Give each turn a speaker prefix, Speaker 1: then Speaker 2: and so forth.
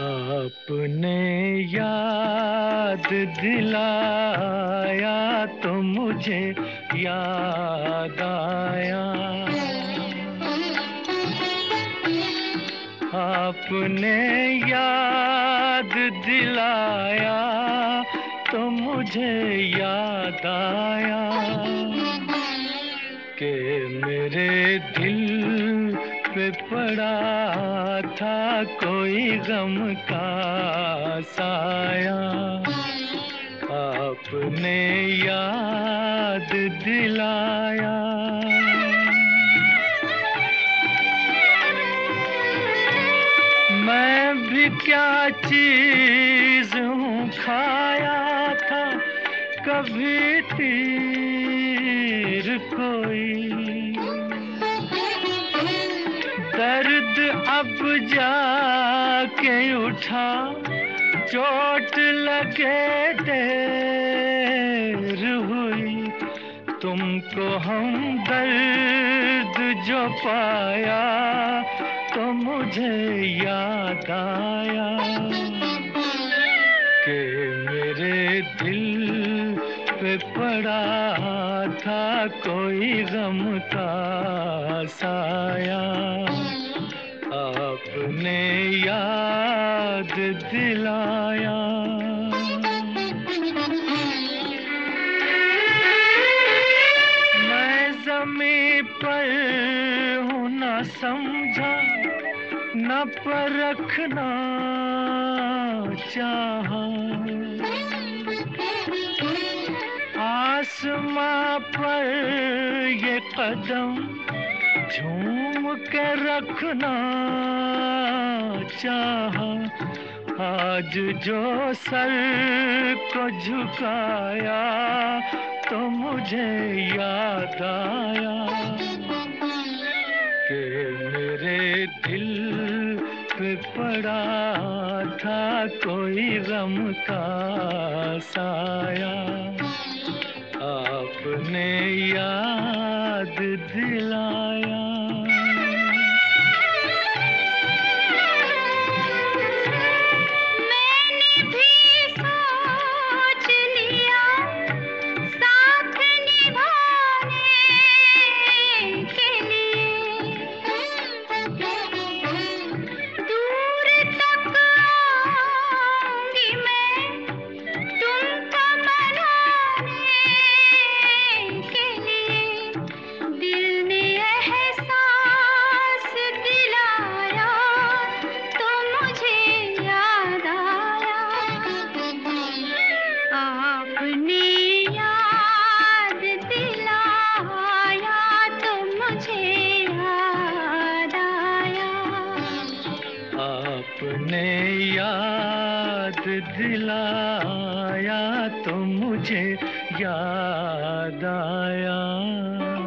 Speaker 1: आपने याद दिलाया तो मुझे याद आया। आपने याद दिलाया तो मुझे याद आया कि मेरे दिल पे पड़ा था कोई गम का साया। आपने याद दिलाया। मैं भी क्या चीज हूँ, खाया था कभी तीर कोई। दर्द अब जाके उठा, चोट लगे देर हुई। तुमको हमदर्द जो पाया तो मुझे याद आया कि मेरे दिल पे पड़ा था कोई गम का साया। आपने याद दिलाया। मैं ज़मीं पर हूँ न समझा, न परखना चाहा। आसमां पर ये कदम झूम के रखना चाहा। आज जो सर को झुकाया तो मुझे याद आया कि मेरे दिल पे पड़ा था कोई गम का साया। आपने याद दिलाया। आपने याद दिलाया तो मुझे याद आया।